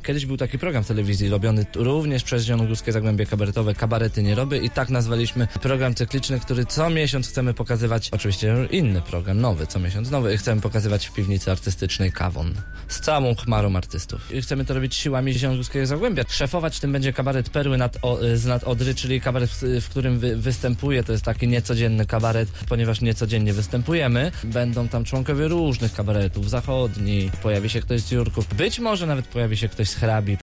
Kiedyś był taki program w telewizji robiony również przez Zielonogórskie Zagłębie Kabaretowe, Kabarety nie robię, i tak nazwaliśmy program cykliczny, który co miesiąc chcemy pokazywać, oczywiście inny program, nowy, co miesiąc nowy, chcemy pokazywać w piwnicy artystycznej Kawon z całą chmarą artystów. I chcemy to robić siłami Zielonogórskiego Zagłębia. Szefować tym będzie kabaret Perły z nad Odry, czyli kabaret, w którym występuję. To jest taki niecodzienny kabaret, ponieważ niecodziennie występujemy. Będą tam członkowie różnych kabaretów, Zachodni, pojawi się ktoś z Jurków, być może nawet pojawi się ktoś z Hrabi.